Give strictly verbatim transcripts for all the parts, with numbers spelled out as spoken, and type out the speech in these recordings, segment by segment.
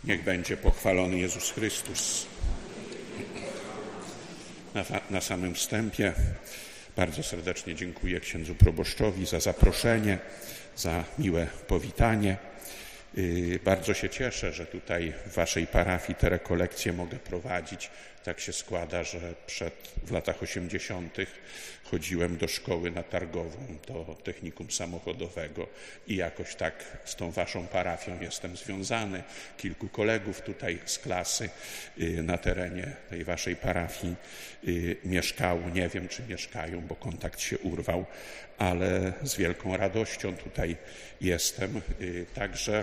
Niech będzie pochwalony Jezus Chrystus. Na, na samym wstępie bardzo serdecznie dziękuję księdzu proboszczowi za zaproszenie, za miłe powitanie. Bardzo się cieszę, że tutaj w waszej parafii te rekolekcje mogę prowadzić. Tak się składa, że przed, w latach osiemdziesiątych chodziłem do szkoły na Targową, do technikum samochodowego i jakoś tak z tą waszą parafią jestem związany. Kilku kolegów tutaj z klasy na terenie tej waszej parafii mieszkało. Nie wiem, czy mieszkają, bo kontakt się urwał, ale z wielką radością tutaj jestem. Także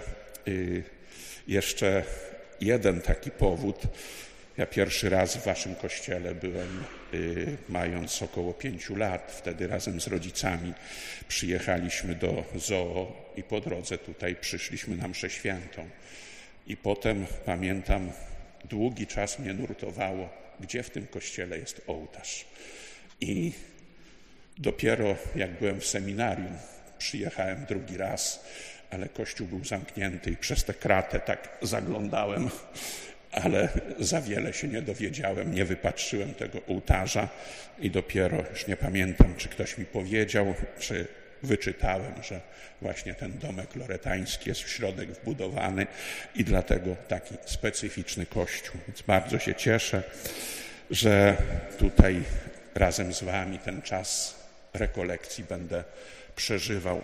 jeszcze jeden taki powód. Ja pierwszy raz w waszym kościele byłem y, mając około pięciu lat. Wtedy razem z rodzicami przyjechaliśmy do zoo i po drodze tutaj przyszliśmy na mszę świętą. I potem, pamiętam, długi czas mnie nurtowało, gdzie w tym kościele jest ołtarz. I dopiero jak byłem w seminarium, przyjechałem drugi raz, ale kościół był zamknięty i przez tę kratę tak zaglądałem, ale za wiele się nie dowiedziałem, nie wypatrzyłem tego ołtarza i dopiero, już nie pamiętam, czy ktoś mi powiedział, czy wyczytałem, że właśnie ten domek loretański jest w środek wbudowany i dlatego taki specyficzny kościół. Więc bardzo się cieszę, że tutaj razem z wami ten czas rekolekcji będę przeżywał.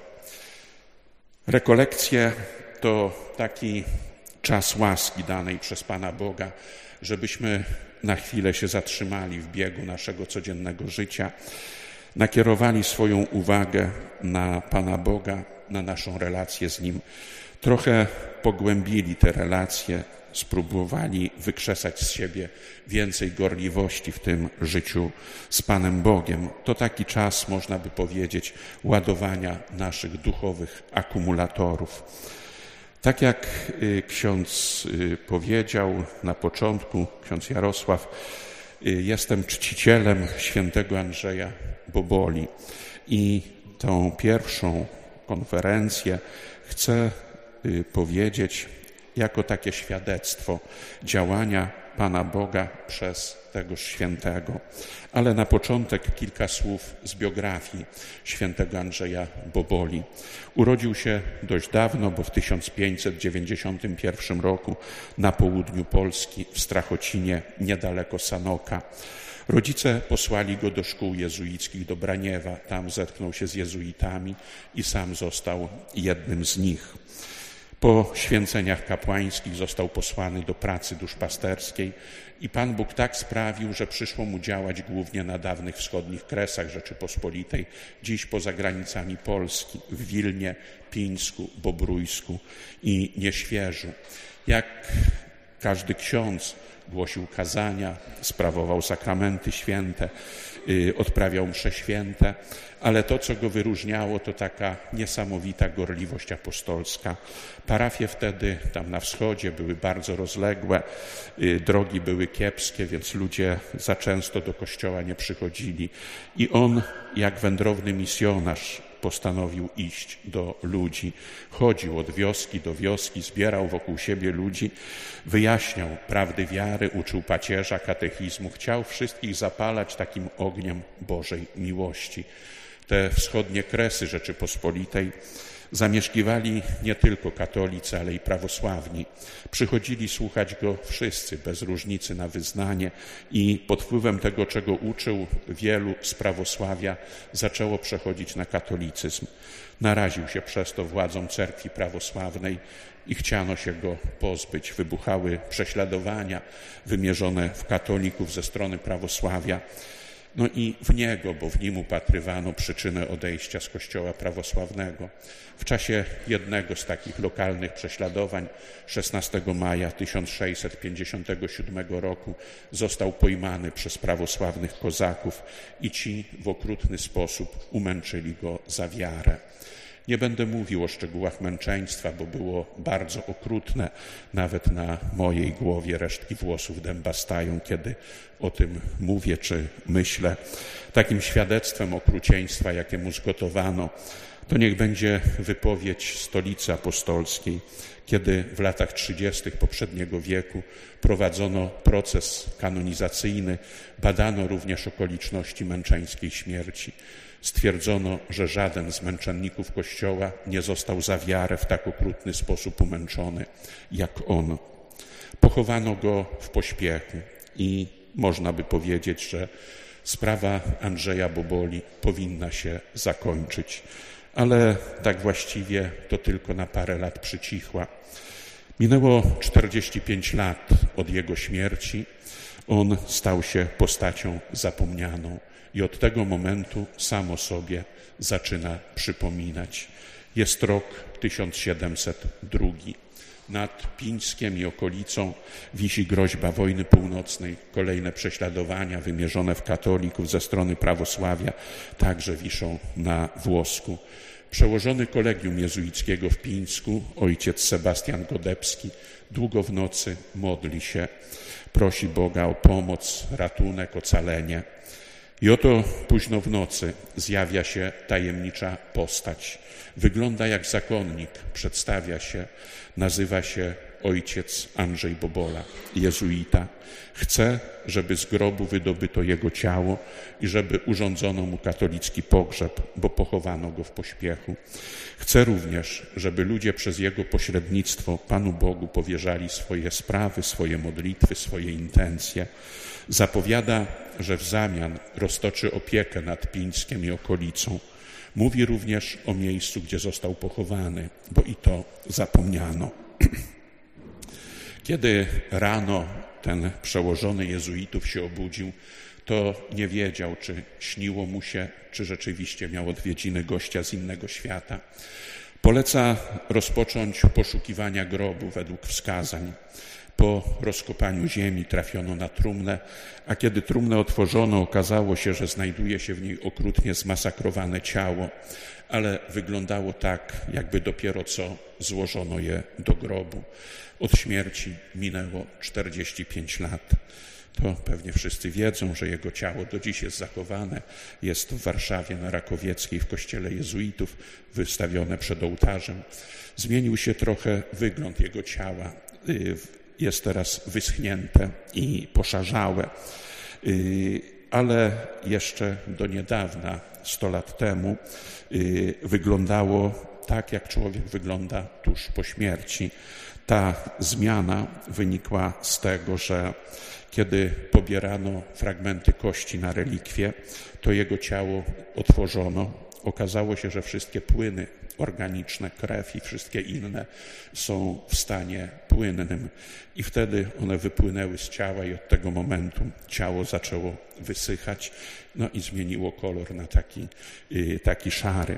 Rekolekcje to taki czas łaski danej przez Pana Boga, żebyśmy na chwilę się zatrzymali w biegu naszego codziennego życia, nakierowali swoją uwagę na Pana Boga, na naszą relację z Nim, trochę pogłębili te relacje, spróbowali wykrzesać z siebie więcej gorliwości w tym życiu z Panem Bogiem. To taki czas, można by powiedzieć, ładowania naszych duchowych akumulatorów. Tak jak ksiądz powiedział na początku, ksiądz Jarosław, jestem czcicielem świętego Andrzeja Boboli i tą pierwszą konferencję chcę powiedzieć jako takie świadectwo działania Pana Boga przez tegoż świętego. Ale na początek kilka słów z biografii świętego Andrzeja Boboli. Urodził się dość dawno, bo w tysiąc pięćset dziewięćdziesiątym pierwszym roku na południu Polski, w Strachocinie, niedaleko Sanoka. Rodzice posłali go do szkół jezuickich do Braniewa. Tam zetknął się z jezuitami i sam został jednym z nich. Po święceniach kapłańskich został posłany do pracy duszpasterskiej i Pan Bóg tak sprawił, że przyszło mu działać głównie na dawnych wschodnich kresach Rzeczypospolitej, dziś poza granicami Polski, w Wilnie, Pińsku, Bobrójsku i Nieświeżu. Jak każdy ksiądz głosił kazania, sprawował sakramenty święte, odprawiał msze święte, ale to, co go wyróżniało, to taka niesamowita gorliwość apostolska. Parafie wtedy tam na wschodzie były bardzo rozległe, drogi były kiepskie, więc ludzie za często do kościoła nie przychodzili. I on, jak wędrowny misjonarz, postanowił iść do ludzi. Chodził od wioski do wioski, zbierał wokół siebie ludzi, wyjaśniał prawdy wiary, uczył pacierza, katechizmu. Chciał wszystkich zapalać takim ogniem Bożej miłości. Te wschodnie kresy Rzeczypospolitej zamieszkiwali nie tylko katolicy, ale i prawosławni. Przychodzili słuchać go wszyscy, bez różnicy na wyznanie i pod wpływem tego, czego uczył, wielu z prawosławia zaczęło przechodzić na katolicyzm. Naraził się przez to władzom cerkwi prawosławnej i chciano się go pozbyć. Wybuchały prześladowania wymierzone w katolików ze strony prawosławia. No i w niego, bo w nim upatrywano przyczynę odejścia z kościoła prawosławnego. W czasie jednego z takich lokalnych prześladowań szesnastego maja tysiąc sześćset pięćdziesiątego siódmego roku został pojmany przez prawosławnych kozaków i ci w okrutny sposób umęczyli go za wiarę. Nie będę mówił o szczegółach męczeństwa, bo było bardzo okrutne. Nawet na mojej głowie resztki włosów dęba stają, kiedy o tym mówię czy myślę. Takim świadectwem okrucieństwa, jakie mu zgotowano, To niech będzie wypowiedź Stolicy Apostolskiej, kiedy w latach trzydziestych poprzedniego wieku prowadzono proces kanonizacyjny, badano również okoliczności męczeńskiej śmierci. Stwierdzono, że żaden z męczenników Kościoła nie został za wiarę w tak okrutny sposób umęczony jak on. Pochowano go w pośpiechu i można by powiedzieć, że sprawa Andrzeja Boboli powinna się zakończyć, ale tak właściwie to tylko na parę lat przycichła. Minęło czterdzieści pięć lat od jego śmierci. On stał się postacią zapomnianą i od tego momentu sam o sobie zaczyna przypominać. Jest rok tysiąc siedemset drugi. Nad Pińskiem i okolicą wisi groźba wojny północnej. Kolejne prześladowania wymierzone w katolików ze strony prawosławia także wiszą na włosku. Przełożony kolegium jezuickiego w Pińsku, ojciec Sebastian Godebski, długo w nocy modli się, prosi Boga o pomoc, ratunek, ocalenie. I oto późno w nocy zjawia się tajemnicza postać. Wygląda jak zakonnik, przedstawia się, nazywa się ojciec Andrzej Bobola, jezuita. Chce, żeby z grobu wydobyto jego ciało i żeby urządzono mu katolicki pogrzeb, bo pochowano go w pośpiechu. Chce również, żeby ludzie przez jego pośrednictwo Panu Bogu powierzali swoje sprawy, swoje modlitwy, swoje intencje. Zapowiada, że w zamian roztoczy opiekę nad Pińskiem i okolicą. Mówi również o miejscu, gdzie został pochowany, bo i to zapomniano. Kiedy rano ten przełożony jezuitów się obudził, to nie wiedział, czy śniło mu się, czy rzeczywiście miał odwiedziny gościa z innego świata. Poleca rozpocząć poszukiwania grobu według wskazań. Po rozkopaniu ziemi trafiono na trumnę, a kiedy trumnę otworzono, okazało się, że znajduje się w niej okrutnie zmasakrowane ciało, ale wyglądało tak, jakby dopiero co złożono je do grobu. Od śmierci minęło czterdzieści pięć lat. To pewnie wszyscy wiedzą, że jego ciało do dziś jest zachowane. Jest w Warszawie na Rakowieckiej w kościele jezuitów, wystawione przed ołtarzem. Zmienił się trochę wygląd jego ciała. Jest teraz wyschnięte i poszarzałe, ale jeszcze do niedawna, sto lat temu, wyglądało tak, jak człowiek wygląda tuż po śmierci. Ta zmiana wynikła z tego, że kiedy pobierano fragmenty kości na relikwie, to jego ciało otworzono. Okazało się, że wszystkie płyny organiczne, krew i wszystkie inne są w stanie płynnym i wtedy one wypłynęły z ciała i od tego momentu ciało zaczęło wysychać, no i zmieniło kolor na taki, taki szary.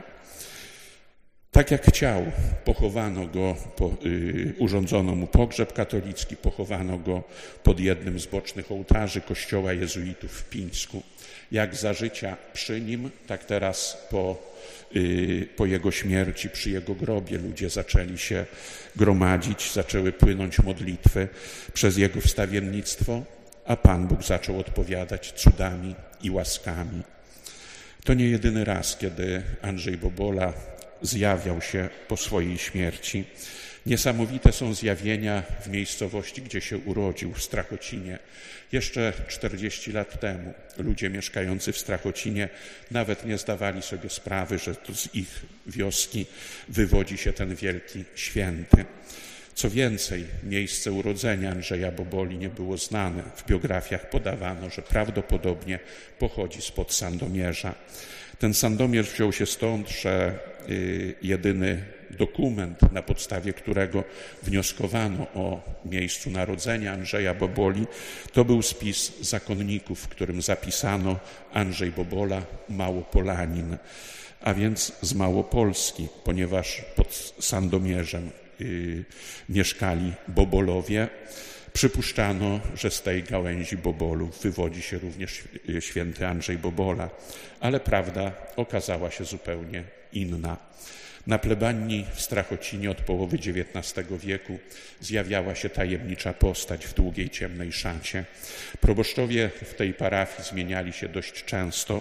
Tak jak chciał, pochowano go, po, y, urządzono mu pogrzeb katolicki, pochowano go pod jednym z bocznych ołtarzy kościoła jezuitów w Pińsku. Jak za życia przy nim, tak teraz po, y, po jego śmierci, przy jego grobie ludzie zaczęli się gromadzić, zaczęły płynąć modlitwy przez jego wstawiennictwo, a Pan Bóg zaczął odpowiadać cudami i łaskami. To nie jedyny raz, kiedy Andrzej Bobola zjawiał się po swojej śmierci. Niesamowite są zjawienia w miejscowości, gdzie się urodził, w Strachocinie. Jeszcze czterdzieści lat temu ludzie mieszkający w Strachocinie nawet nie zdawali sobie sprawy, że to z ich wioski wywodzi się ten wielki święty. Co więcej, miejsce urodzenia Andrzeja Boboli nie było znane. W biografiach podawano, że prawdopodobnie pochodzi spod Sandomierza. Ten Sandomierz wziął się stąd, że jedyny dokument, na podstawie którego wnioskowano o miejscu narodzenia Andrzeja Boboli, to był spis zakonników, w którym zapisano Andrzej Bobola, Małopolanin, a więc z Małopolski, ponieważ pod Sandomierzem yy, mieszkali Bobolowie. Przypuszczano, że z tej gałęzi Bobolów wywodzi się również święty Andrzej Bobola, ale prawda okazała się zupełnie inna. Na plebanii w Strachocinie od połowy dziewiętnastego wieku zjawiała się tajemnicza postać w długiej, ciemnej szacie. Proboszczowie w tej parafii zmieniali się dość często.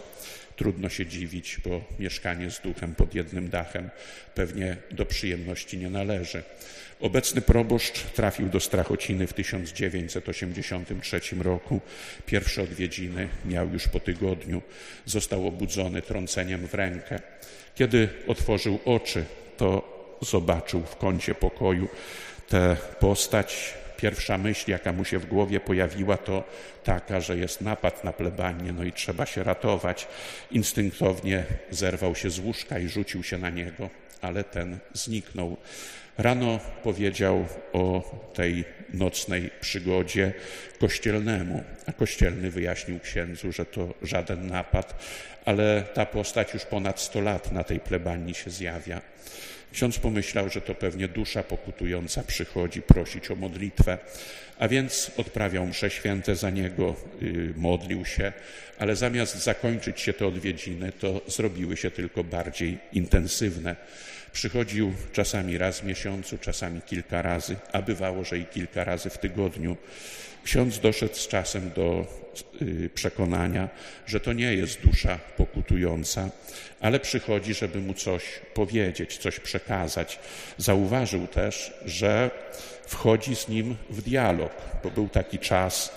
trudno się dziwić, bo mieszkanie z duchem pod jednym dachem pewnie do przyjemności nie należy. Obecny proboszcz trafił do Strachociny w tysiąc dziewięćset osiemdziesiątym trzecim roku. Pierwsze odwiedziny miał już po tygodniu. Został obudzony trąceniem w rękę. Kiedy otworzył oczy, to zobaczył w kącie pokoju tę postać. Pierwsza myśl, jaka mu się w głowie pojawiła, to taka, że jest napad na plebanię, no i trzeba się ratować. Instynktownie zerwał się z łóżka i rzucił się na niego, ale ten zniknął. Rano powiedział o tej nocnej przygodzie kościelnemu, a kościelny wyjaśnił księdzu, że to żaden napad, ale ta postać już ponad sto lat na tej plebanii się zjawia. Ksiądz pomyślał, że to pewnie dusza pokutująca przychodzi prosić o modlitwę, a więc odprawiał msze święte za niego, yy, modlił się, ale zamiast zakończyć się te odwiedziny, to zrobiły się tylko bardziej intensywne. Przychodził czasami raz w miesiącu, czasami kilka razy, a bywało, że i kilka razy w tygodniu. Ksiądz doszedł z czasem do y, przekonania, że to nie jest dusza pokutująca, ale przychodzi, żeby mu coś powiedzieć, coś przekazać. Zauważył też, że wchodzi z nim w dialog, bo był taki czas,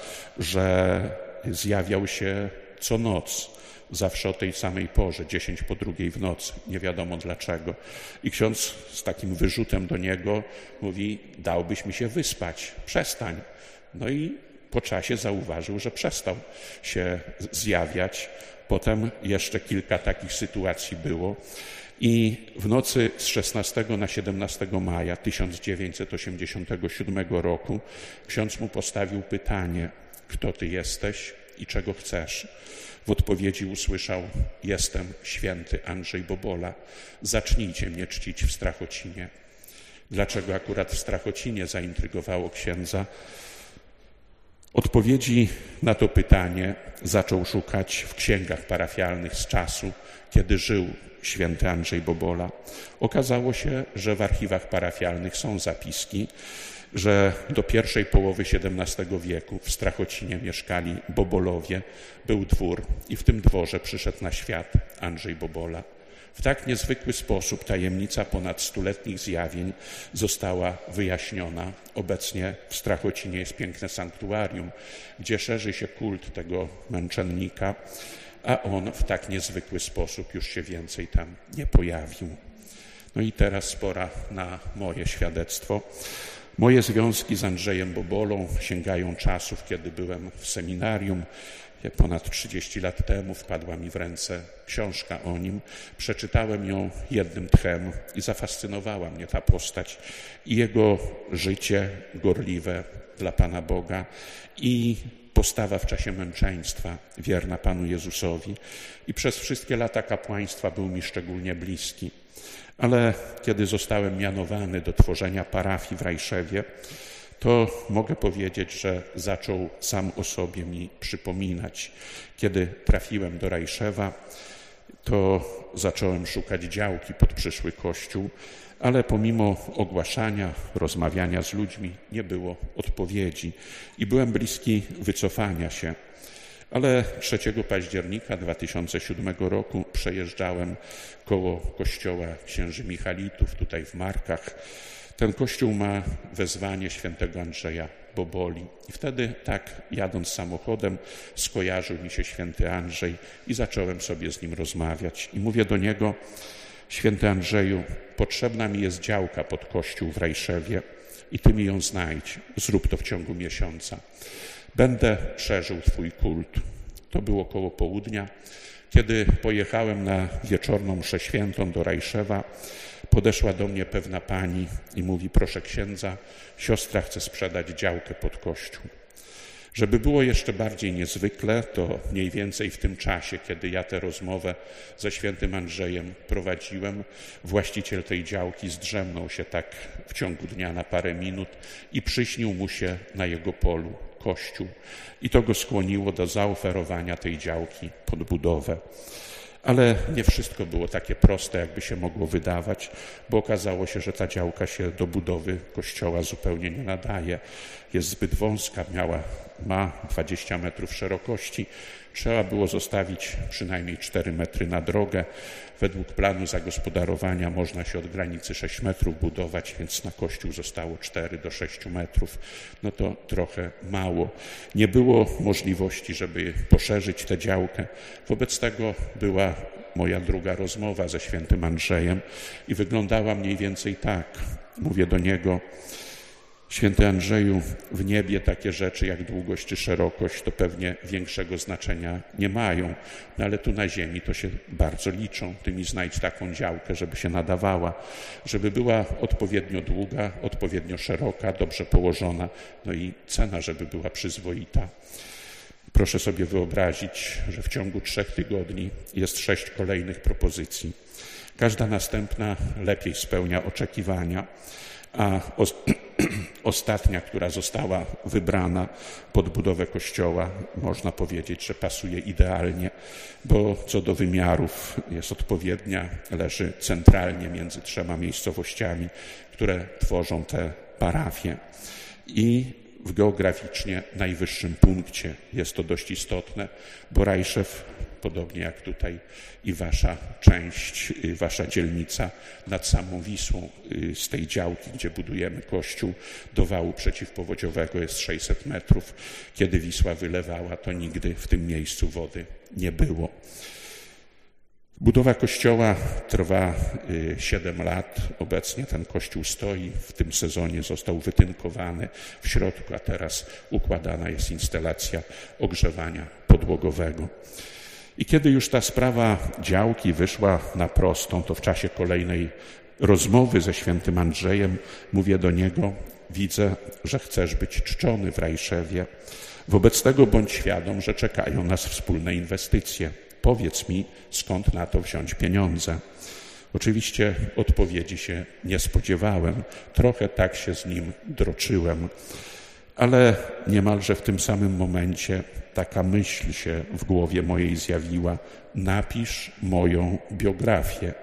że zjawiał się co noc. Zawsze o tej samej porze, dziesięć po drugiej w nocy, nie wiadomo dlaczego. I ksiądz z takim wyrzutem do niego mówi: dałbyś mi się wyspać, przestań. No i po czasie zauważył, że przestał się zjawiać. Potem jeszcze kilka takich sytuacji było. I w nocy z szesnastego na siedemnastego maja tysiąc dziewięćset osiemdziesiątego siódmego roku ksiądz mu postawił pytanie: kto ty jesteś i czego chcesz? W odpowiedzi usłyszał: jestem święty Andrzej Bobola, zacznijcie mnie czcić w Strachocinie. Dlaczego akurat w Strachocinie zaintrygowało księdza? Odpowiedzi na to pytanie zaczął szukać w księgach parafialnych z czasu, kiedy żył święty Andrzej Bobola. Okazało się, że w archiwach parafialnych są zapiski, że do pierwszej połowy siedemnastego wieku w Strachocinie mieszkali Bobolowie, był dwór i w tym dworze przyszedł na świat Andrzej Bobola. W tak niezwykły sposób tajemnica ponad stuletnich zjawień została wyjaśniona. Obecnie w Strachocinie jest piękne sanktuarium, gdzie szerzy się kult tego męczennika, a on w tak niezwykły sposób już się więcej tam nie pojawił. No i teraz pora na moje świadectwo. Moje związki z Andrzejem Bobolą sięgają czasów, kiedy byłem w seminarium. Ponad trzydzieści lat temu wpadła mi w ręce książka o nim. Przeczytałem ją jednym tchem i zafascynowała mnie ta postać i jego życie gorliwe dla Pana Boga i postawa w czasie męczeństwa, wierna Panu Jezusowi. I przez wszystkie lata kapłaństwa był mi szczególnie bliski. Ale kiedy zostałem mianowany do tworzenia parafii w Rajszewie, to mogę powiedzieć, że zaczął sam o sobie mi przypominać. Kiedy trafiłem do Rajszewa, to zacząłem szukać działki pod przyszły kościół, ale pomimo ogłaszania, rozmawiania z ludźmi nie było odpowiedzi i byłem bliski wycofania się. Ale trzeciego października dwa tysiące siódmego roku przejeżdżałem koło kościoła księży Michalitów tutaj w Markach. Ten kościół ma wezwanie świętego Andrzeja Boboli. I wtedy tak jadąc samochodem skojarzył mi się święty Andrzej i zacząłem sobie z nim rozmawiać. I mówię do niego: święty Andrzeju, potrzebna mi jest działka pod kościół w Rajszewie i ty mi ją znajdź. Zrób to w ciągu miesiąca. Będę szerzył twój kult. To było koło południa. Kiedy pojechałem na wieczorną mszę świętą do Rajszewa, podeszła do mnie pewna pani i mówi: proszę księdza, siostra chce sprzedać działkę pod kościół. Żeby było jeszcze bardziej niezwykle, to mniej więcej w tym czasie, kiedy ja tę rozmowę ze świętym Andrzejem prowadziłem, właściciel tej działki zdrzemnął się tak w ciągu dnia na parę minut i przyśnił mu się na jego polu kościół. I to go skłoniło do zaoferowania tej działki pod budowę. Ale nie wszystko było takie proste, jakby się mogło wydawać, bo okazało się, że ta działka się do budowy kościoła zupełnie nie nadaje. Jest zbyt wąska, miała, ma dwadzieścia metrów szerokości. Trzeba było zostawić przynajmniej cztery metry na drogę. Według planu zagospodarowania można się od granicy sześć metrów budować, więc na kościół zostało cztery do sześciu metrów. No to trochę mało. Nie było możliwości, żeby poszerzyć tę działkę. Wobec tego była moja druga rozmowa ze świętym Andrzejem i wyglądała mniej więcej tak. Mówię do niego: Święty Andrzeju, w niebie takie rzeczy jak długość czy szerokość to pewnie większego znaczenia nie mają, no ale tu na ziemi to się bardzo liczą. Ty mi znajdź taką działkę, żeby się nadawała, żeby była odpowiednio długa, odpowiednio szeroka, dobrze położona, no i cena, żeby była przyzwoita. Proszę sobie wyobrazić, że w ciągu trzech tygodni jest sześć kolejnych propozycji. Każda następna lepiej spełnia oczekiwania, a ostatnia, która została wybrana pod budowę kościoła, można powiedzieć, że pasuje idealnie, bo co do wymiarów jest odpowiednia, leży centralnie między trzema miejscowościami, które tworzą tę parafię. I w geograficznie najwyższym punkcie jest to dość istotne, bo Rajszew, podobnie jak tutaj i wasza część, wasza dzielnica nad samą Wisłą, z tej działki, gdzie budujemy kościół, do wału przeciwpowodziowego jest sześćset metrów. Kiedy Wisła wylewała, to nigdy w tym miejscu wody nie było. Budowa kościoła trwa siedem lat. Obecnie ten kościół stoi. W tym sezonie został wytynkowany w środku, a teraz układana jest instalacja ogrzewania podłogowego. I kiedy już ta sprawa działki wyszła na prostą, to w czasie kolejnej rozmowy ze świętym Andrzejem mówię do niego: widzę, że chcesz być czczony w Rajszewie. Wobec tego bądź świadom, że czekają nas wspólne inwestycje. Powiedz mi, skąd na to wziąć pieniądze. Oczywiście odpowiedzi się nie spodziewałem. Trochę tak się z nim droczyłem. Ale niemalże w tym samym momencie taka myśl się w głowie mojej zjawiła: napisz moją biografię.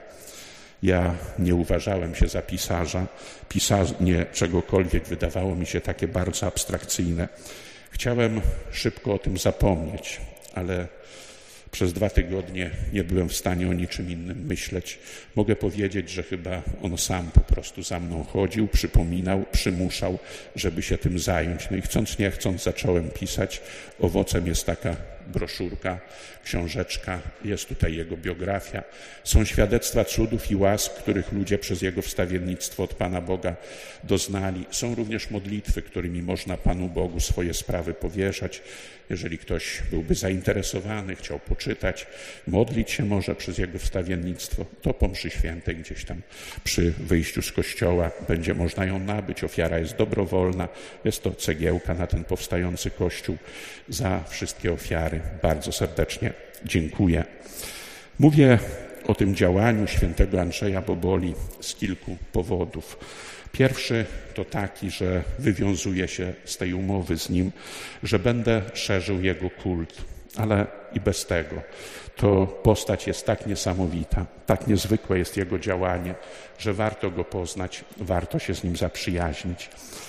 Ja nie uważałem się za pisarza. Pisanie czegokolwiek wydawało mi się takie bardzo abstrakcyjne. Chciałem szybko o tym zapomnieć, ale przez dwa tygodnie nie byłem w stanie o niczym innym myśleć. Mogę powiedzieć, że chyba on sam po prostu za mną chodził, przypominał, przymuszał, żeby się tym zająć. No i chcąc nie chcąc zacząłem pisać. Owocem jest taka broszurka, książeczka, jest tutaj jego biografia. Są świadectwa cudów i łask, których ludzie przez jego wstawiennictwo od Pana Boga doznali. Są również modlitwy, którymi można Panu Bogu swoje sprawy powierzać. Jeżeli ktoś byłby zainteresowany, chciał poczytać, modlić się może przez jego wstawiennictwo, to po mszy świętej gdzieś tam przy wyjściu z kościoła będzie można ją nabyć. Ofiara jest dobrowolna. Jest to cegiełka na ten powstający kościół. Za wszystkie ofiary bardzo serdecznie dziękuję. Mówię o tym działaniu świętego Andrzeja Boboli z kilku powodów. Pierwszy to taki, że wywiązuję się z tej umowy z nim, że będę szerzył jego kult, ale i bez tego. To postać jest tak niesamowita, tak niezwykłe jest jego działanie, że warto go poznać, warto się z nim zaprzyjaźnić.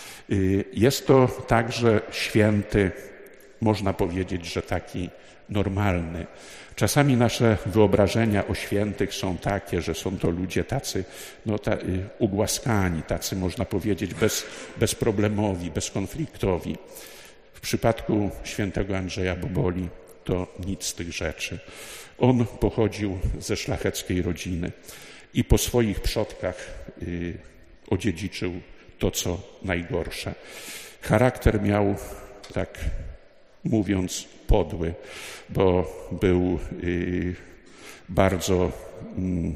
Jest to także święty, można powiedzieć, że taki normalny. Czasami nasze wyobrażenia o świętych są takie, że są to ludzie tacy no, ta, ugłaskani, tacy można powiedzieć bez, bezproblemowi, bezkonfliktowi. W przypadku świętego Andrzeja Boboli to nic z tych rzeczy. On pochodził ze szlacheckiej rodziny i po swoich przodkach y, odziedziczył to, co najgorsze. Charakter miał, tak mówiąc, podły, bo był y, bardzo y,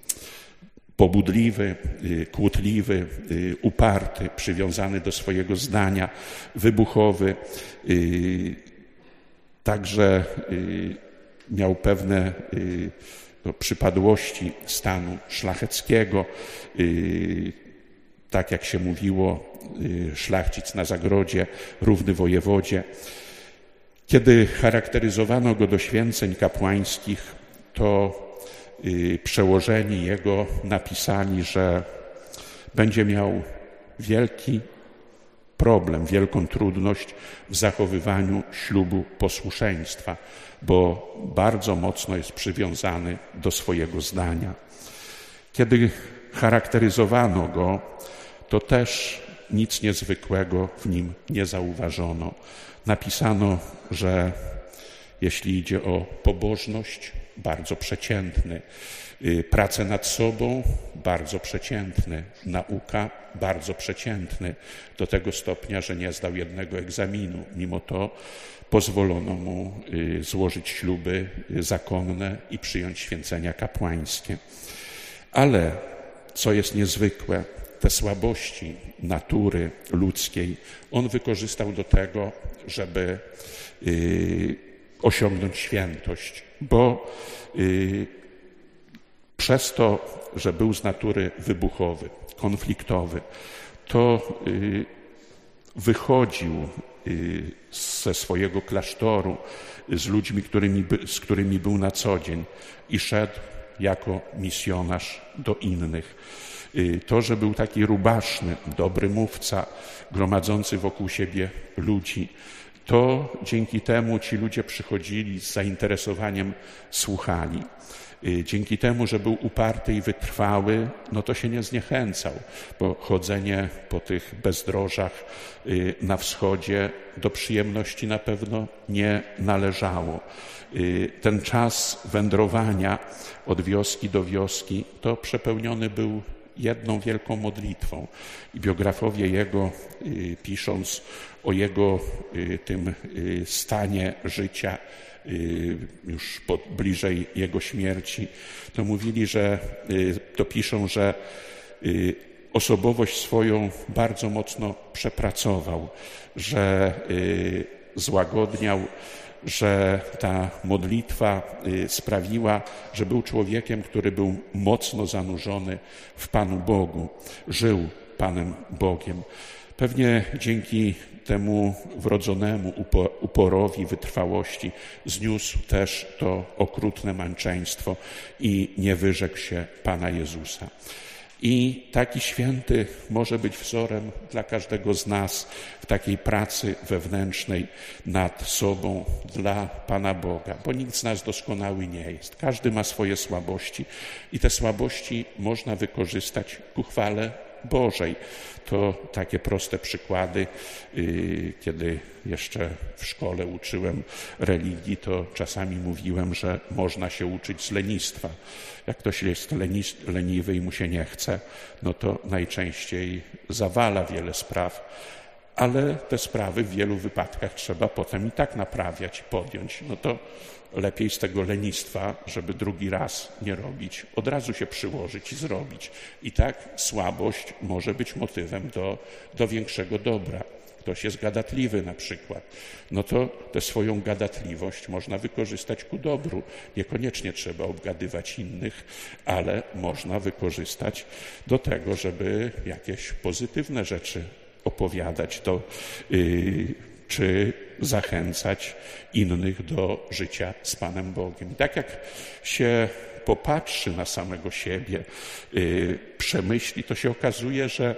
pobudliwy, y, kłótliwy, y, uparty, przywiązany do swojego zdania, wybuchowy. Y, także y, miał pewne y, no, przypadłości stanu szlacheckiego. Y, tak jak się mówiło, y, szlachcic na zagrodzie, równy wojewodzie. Kiedy charakteryzowano go do święceń kapłańskich, to przełożeni jego napisali, że będzie miał wielki problem, wielką trudność w zachowywaniu ślubu posłuszeństwa, bo bardzo mocno jest przywiązany do swojego zdania. Kiedy charakteryzowano go, to też nic niezwykłego w nim nie zauważono. Napisano, że jeśli idzie o pobożność, bardzo przeciętny, pracę nad sobą, bardzo przeciętny, nauka, bardzo przeciętny, do tego stopnia, że nie zdał jednego egzaminu. Mimo to pozwolono mu złożyć śluby zakonne i przyjąć święcenia kapłańskie. Ale co jest niezwykłe, te słabości natury ludzkiej on wykorzystał do tego, żeby yy, osiągnąć świętość, bo yy, przez to, że był z natury wybuchowy, konfliktowy, to yy, wychodził yy, ze swojego klasztoru z ludźmi, którymi, z którymi był na co dzień i szedł jako misjonarz do innych. To, że był taki rubaszny, dobry mówca, gromadzący wokół siebie ludzi, to dzięki temu ci ludzie przychodzili z zainteresowaniem, słuchali. Dzięki temu, że był uparty i wytrwały, no to się nie zniechęcał, bo chodzenie po tych bezdrożach na wschodzie do przyjemności na pewno nie należało. Ten czas wędrowania od wioski do wioski to przepełniony był jedną wielką modlitwą. I biografowie jego, pisząc o jego tym stanie życia, już po, bliżej jego śmierci, to mówili, że to piszą, że osobowość swoją bardzo mocno przepracował, że złagodniał, że ta modlitwa sprawiła, że był człowiekiem, który był mocno zanurzony w Panu Bogu, żył Panem Bogiem. Pewnie dzięki temu wrodzonemu uporowi, wytrwałości zniósł też to okrutne męczeństwo i nie wyrzekł się Pana Jezusa. I taki święty może być wzorem dla każdego z nas w takiej pracy wewnętrznej nad sobą dla Pana Boga, bo nikt z nas doskonały nie jest. Każdy ma swoje słabości i te słabości można wykorzystać ku chwale Bożej. To takie proste przykłady. Kiedy jeszcze w szkole uczyłem religii, to czasami mówiłem, że można się uczyć z lenistwa. Jak ktoś jest leniwy i mu się nie chce, no to najczęściej zawala wiele spraw, ale te sprawy w wielu wypadkach trzeba potem i tak naprawiać, podjąć. No to lepiej z tego lenistwa, żeby drugi raz nie robić, od razu się przyłożyć i zrobić. I tak słabość może być motywem do, do większego dobra. Ktoś jest gadatliwy na przykład, no to tę swoją gadatliwość można wykorzystać ku dobru. Niekoniecznie trzeba obgadywać innych, ale można wykorzystać do tego, żeby jakieś pozytywne rzeczy opowiadać, do, yy, czy zachęcać innych do życia z Panem Bogiem. I tak jak się popatrzy na samego siebie, yy, przemyśli, to się okazuje, że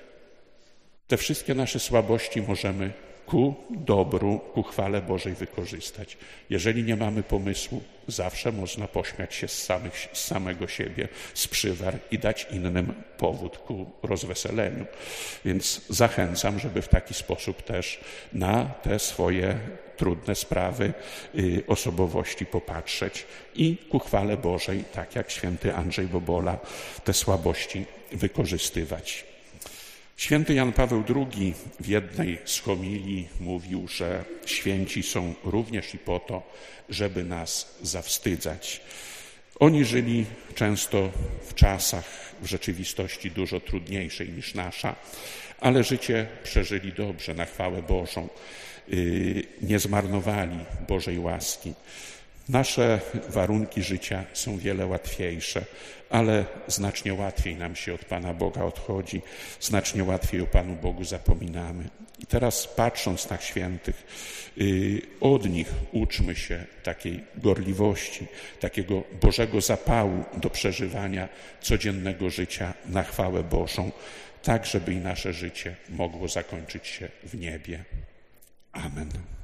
te wszystkie nasze słabości możemy ku dobru, ku chwale Bożej wykorzystać. Jeżeli nie mamy pomysłu, zawsze można pośmiać się z, samych, z samego siebie, z przywar i dać innym powód ku rozweseleniu. Więc zachęcam, żeby w taki sposób też na te swoje trudne sprawy y, osobowości popatrzeć i ku chwale Bożej, tak jak święty Andrzej Bobola, te słabości wykorzystywać. Święty Jan Paweł drugi w jednej z homilii mówił, że święci są również i po to, żeby nas zawstydzać. Oni żyli często w czasach, w rzeczywistości dużo trudniejszej niż nasza, ale życie przeżyli dobrze, na chwałę Bożą. Nie zmarnowali Bożej łaski. Nasze warunki życia są wiele łatwiejsze, ale znacznie łatwiej nam się od Pana Boga odchodzi, znacznie łatwiej o Panu Bogu zapominamy. I teraz patrząc na świętych, od nich uczmy się takiej gorliwości, takiego Bożego zapału do przeżywania codziennego życia na chwałę Bożą, tak żeby i nasze życie mogło zakończyć się w niebie. Amen.